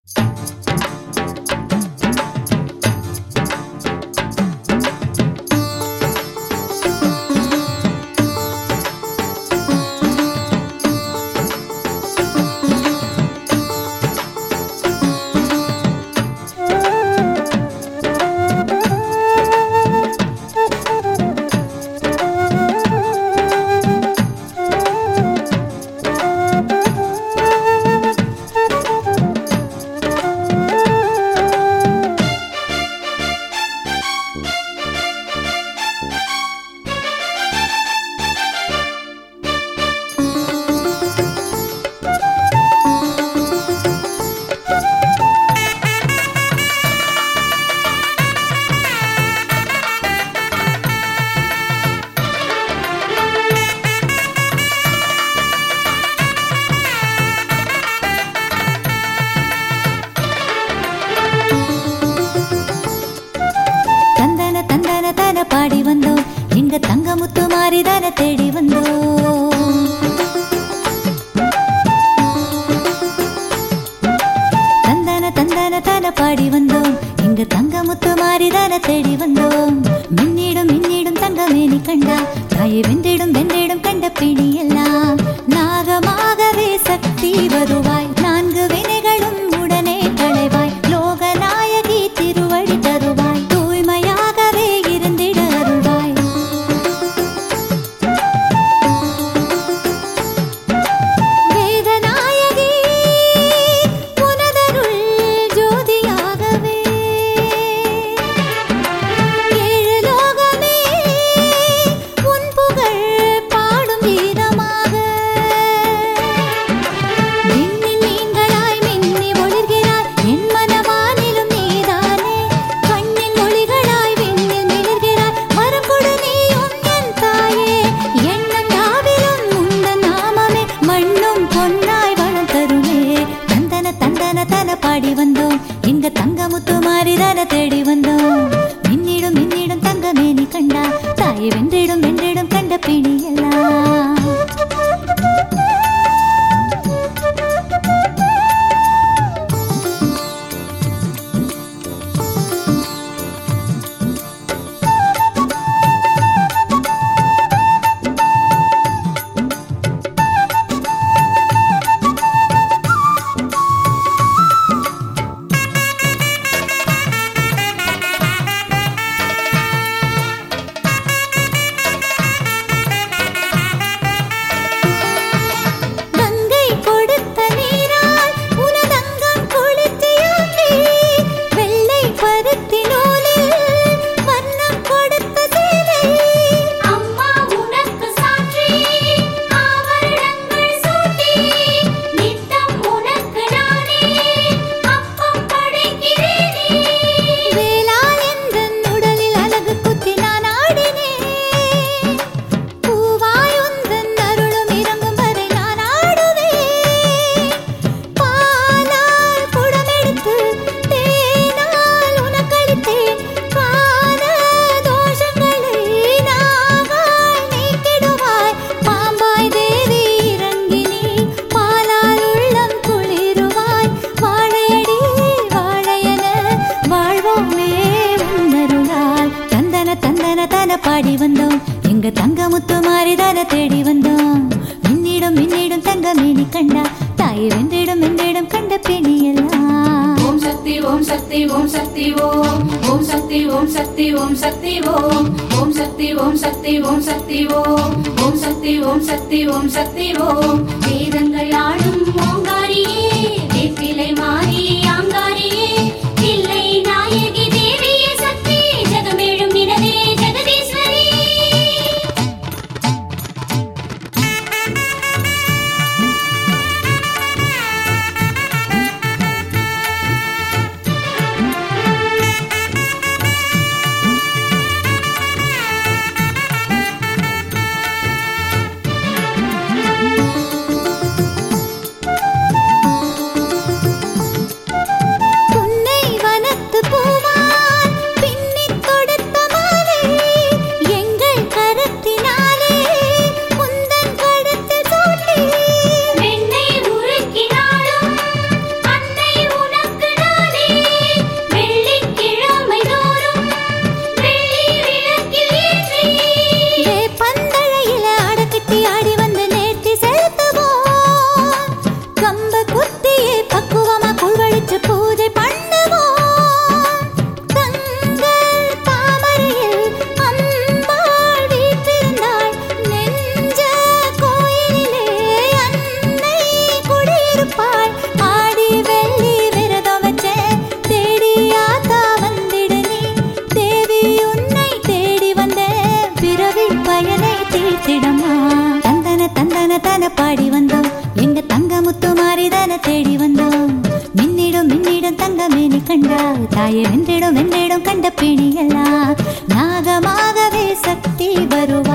பாடி வந்தோம் எங்க தங்கமுத்து மாறிதான தேடி வந்தோம். தந்தன தந்தன தான பாடி வந்தோம் எங்க தங்கமுத்து மாறிதான தேடி வந்தோம். மின்னிடும் மின்னிடும் தங்கமேனி கண்டா தாயை வென்றிடும் வென்றிடும் கண்ட பிடி எல்லாம் நாகமாகவே சக்தி வருவாய். நான்கு வினைகளும் உடனே களைவாய். லோகநாயகி திருவடி தருவாய். தூய்மையாகவே இருந்திட அருள்வாய். வேதநாயகி உனதருள் ஜோதியாகவே ஏழு லோகமே உன் புகழ் பாடும் வீரமாக மின்னி நீங்களாய் மின்னி ஒளிர்கிறாய். என் மனவானிலும் நீதானே கண்ணின் ஒளிகளாய் விண்ணில் மிளிர்கிறாய். வரம் கொடு நீயும் என் தாயே. எண்ணம் யாவிலும் உந்தன் நாமமே மண்ணும் பொன்னாய் வளம் தருமே. தந்தன தந்தன தன பாடி வந்தோம் எங்க தங்கமுத்து மாறிதான தேடி வந்தோம். மின்னிடும் மின்னிடும் தங்கமேனி கண்டா தாயை வென்றிடும் வென்றிடும் கண்ட பிடி எல்லாம் கங்கை கொடுத்த நீரால் உனதங்கம் குளிர்ச்சியாகி வெள்ளை பருத்தி நூலில் வண்ணம் கொடுத்த சேலை. அம்மா உனக்கு சாற்றி ஆபரணங்கள் சூட்டி நித்தம் உனக்கு நானே அப்பம் படைக்கிறேனே. வேளால் எந்தன் உடலில் அழகு குத்தி நான் ஆடினேன். பூவாய் உந்தன் அருளும் இறங்கும் வரை நான் ஆடுவேன். பாலால் குடமெடுத்து தேனால் உனக்களித்தேன். கால தோஷங்களை நாகால் நீக்கிடுவாய். பாம்பாய் தேவி இறங்கி நீ பாலால் உள்ளம் குளிருவாய். வாழையடி வாழையன வாழ்வோமே உன்னருளால். தந்தன தந்தன தன பாடி வந்தோம் எங்க தங்கமுத்து மாறிதான தேடி வந்தோம். மின்னிடும் மின்னிடும் தங்கமேனி கண்டா தாயை வென்றிடும் வென்றிடும் கண்ட பிடி எல்லாம் ஓம் சக்தி ஓம் சக்தி ஓம் சக்தி ஓம் ஓம் சக்தி ஓம் சக்தி ஓம் சக்தி ஓம் ஓம் சக்தி ஓம் சக்தி ஓம் சக்தி ஓம் ஓம் சக்தி ஓம் சக்தி ஓம் சக்தி ஓம். வேதங்கள் ஆடும் ஓங்காரியே வேப்பிலை மாறி ஆங்காரியே தில்லை நாயகி தேவியே சக்தி ஜெகமேழும் நினவே ஜெகதீஸ்வரி. கண்டால் தாயை வென்றிடும் வென்றிடும் கண்ட பிணியெல்லாம் நாகமாகவே சக்தி வருவாள்.